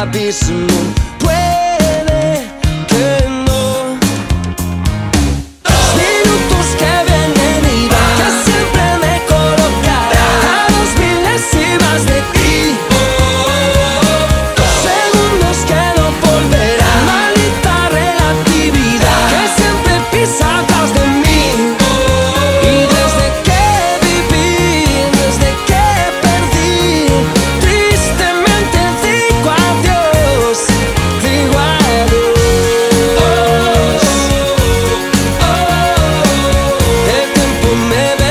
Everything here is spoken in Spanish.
abismo. Puede que no. Los minutos que vienen y van, que siempre me colocará a 2 milésimas de ti. Los segundos que no volverán, maldita relatividad que siempre pisa atrás de mí. Y desde que viví, desde que perdí, tristemente digo adiós, digo adiós. El tiempo me ve